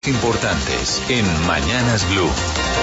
importantes en Mañanas Blue.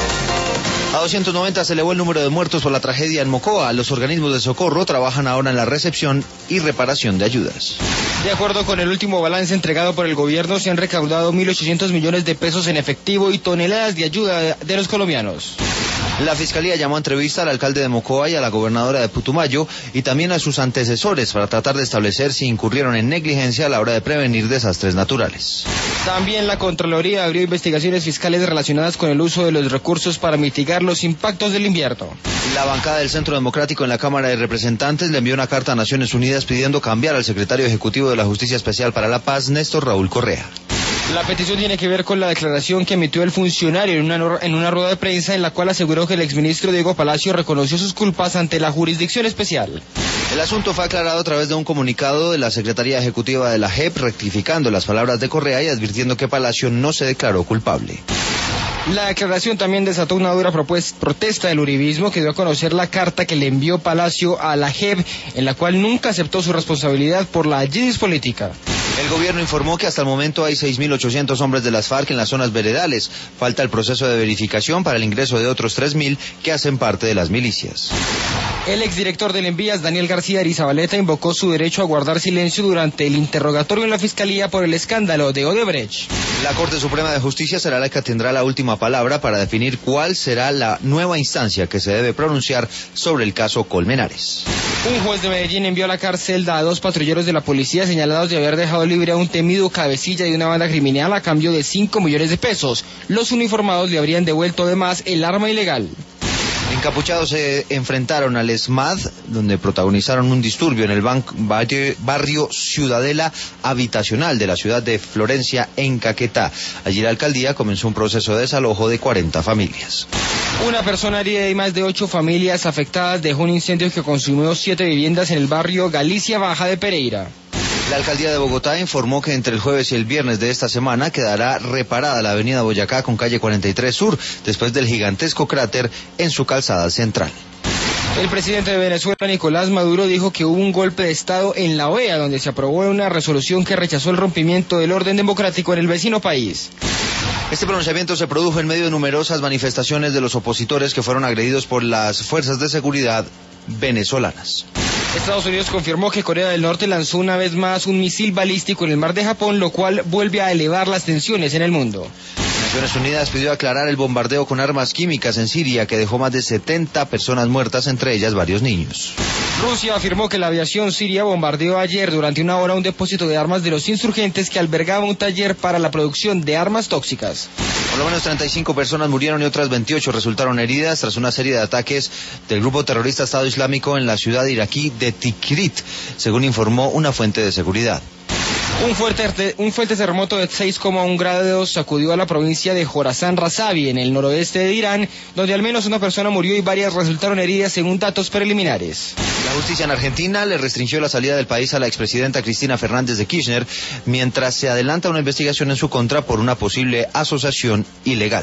A 290 se elevó el número de muertos por la tragedia en Mocoa. Los organismos de socorro trabajan ahora en la recepción y reparación de ayudas. De acuerdo con el último balance entregado por el gobierno, se han recaudado 1.800 millones de pesos en efectivo y toneladas de ayuda de los colombianos. La Fiscalía llamó a entrevista al alcalde de Mocoa y a la gobernadora de Putumayo y también a sus antecesores para tratar de establecer si incurrieron en negligencia a la hora de prevenir desastres naturales. También la Contraloría abrió investigaciones fiscales relacionadas con el uso de los recursos para mitigar los impactos del invierno. La bancada del Centro Democrático en la Cámara de Representantes le envió una carta a Naciones Unidas pidiendo cambiar al secretario ejecutivo de la Justicia Especial para la Paz, Néstor Raúl Correa. La petición tiene que ver con la declaración que emitió el funcionario en una rueda de prensa en la cual aseguró que el exministro Diego Palacio reconoció sus culpas ante la Jurisdicción Especial. El asunto fue aclarado a través de un comunicado de la Secretaría Ejecutiva de la JEP, rectificando las palabras de Correa y advirtiendo que Palacio no se declaró culpable. La declaración también desató una dura protesta del uribismo, que dio a conocer la carta que le envió Palacio a la JEP, en la cual nunca aceptó su responsabilidad por la ayidis política. El gobierno informó que hasta el momento hay 6.800 hombres de las FARC en las zonas veredales. Falta el proceso de verificación para el ingreso de otros 3.000 que hacen parte de las milicias. El exdirector del Envías, Daniel García Arizabaleta, invocó su derecho a guardar silencio durante el interrogatorio en la Fiscalía por el escándalo de Odebrecht. La Corte Suprema de Justicia será la que tendrá la última palabra para definir cuál será la nueva instancia que se debe pronunciar sobre el caso Colmenares. Un juez de Medellín envió a la cárcel a 2 patrulleros de la policía señalados de haber dejado libre a un temido cabecilla de una banda criminal a cambio de 5 millones de pesos. Los uniformados le habrían devuelto además el arma ilegal. Encapuchados se enfrentaron al ESMAD, donde protagonizaron un disturbio en el barrio Ciudadela Habitacional de la ciudad de Florencia, en Caquetá. Allí la alcaldía comenzó un proceso de desalojo de 40 familias. Una persona herida y más de 8 familias afectadas dejó un incendio que consumió 7 viviendas en el barrio Galicia Baja de Pereira. La alcaldía de Bogotá informó que entre el jueves y el viernes de esta semana quedará reparada la avenida Boyacá con calle 43 Sur, después del gigantesco cráter en su calzada central. El presidente de Venezuela, Nicolás Maduro, dijo que hubo un golpe de Estado en la OEA, donde se aprobó una resolución que rechazó el rompimiento del orden democrático en el vecino país. Este pronunciamiento se produjo en medio de numerosas manifestaciones de los opositores que fueron agredidos por las fuerzas de seguridad venezolanas. Estados Unidos confirmó que Corea del Norte lanzó una vez más un misil balístico en el mar de Japón, lo cual vuelve a elevar las tensiones en el mundo. Naciones Unidas pidió aclarar el bombardeo con armas químicas en Siria que dejó más de 70 personas muertas, entre ellas varios niños. Rusia afirmó que la aviación siria bombardeó ayer durante una hora un depósito de armas de los insurgentes que albergaba un taller para la producción de armas tóxicas. Por lo menos 35 personas murieron y otras 28 resultaron heridas tras una serie de ataques del grupo terrorista Estado Islámico en la ciudad iraquí de Tikrit, según informó una fuente de seguridad. Un fuerte terremoto de 6,1 grados sacudió a la provincia de Jorazán Razavi, en el noroeste de Irán, donde al menos una persona murió y varias resultaron heridas según datos preliminares. La justicia en Argentina le restringió la salida del país a la expresidenta Cristina Fernández de Kirchner, mientras se adelanta una investigación en su contra por una posible asociación ilegal.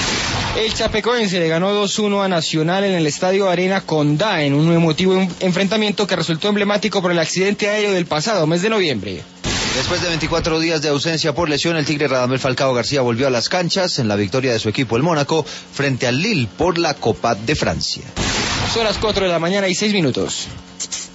El Chapecoense le ganó 2-1 a Nacional en el Estadio Arena Condá en un emotivo enfrentamiento que resultó emblemático por el accidente aéreo del pasado mes de noviembre. Después de 24 días de ausencia por lesión, el Tigre Radamel Falcao García volvió a las canchas en la victoria de su equipo, el Mónaco, frente al Lille por la Copa de Francia. Son las 4 de la mañana y 6 minutos.